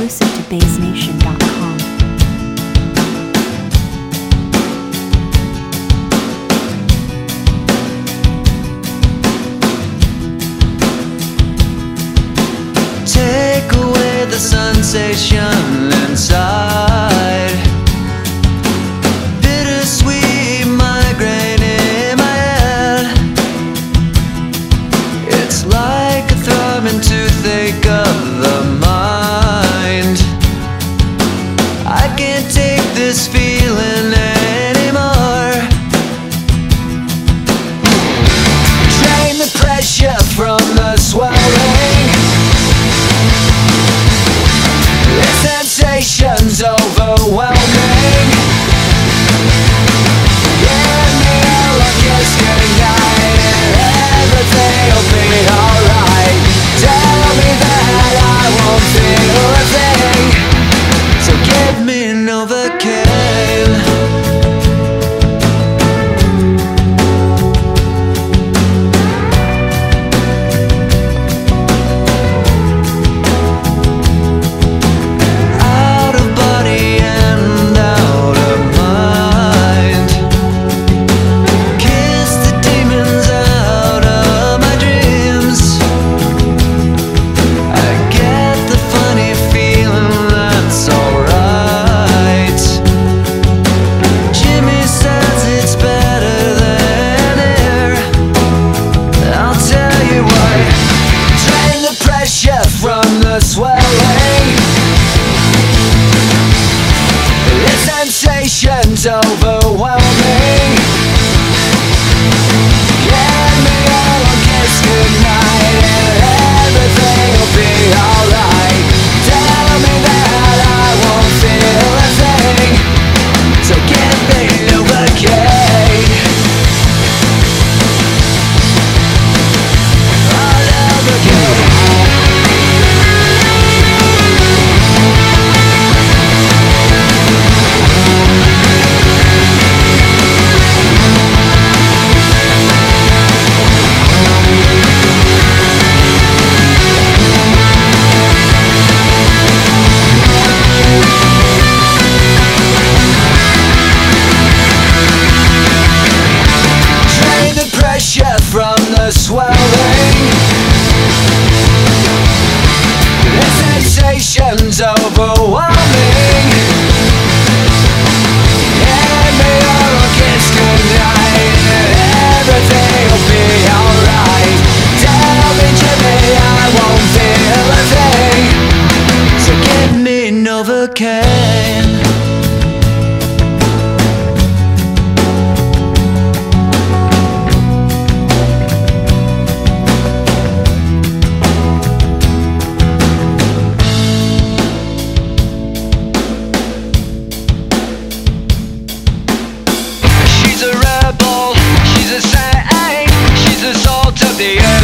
exclusive to BaseNation.com. Take away the sensation inside. Bittersweet migraine in my head. It's like a throbbing toothache of the mind. I can't take this feeling anymore. Drain the pressure from the swelling. The sensation's overwhelming. Give me all of kiss goodnight and everything'll be alright. Tell me that I won't feel a thing. So give me Novocaine. From the swelling, the sensation's overwhelming. Give me all a kiss goodnight and everything'll be alright. Tell me that I won't feel a thing. So give me Novocaine. Novocaine. From the swelling, the sensation's overwhelming. Give me all a kiss goodnight and everything'll be alright. Tell me, Jimmy, I won't feel a thing. So give me Novocaine. She's a rebel, she's a saint, she's the salt of the earth.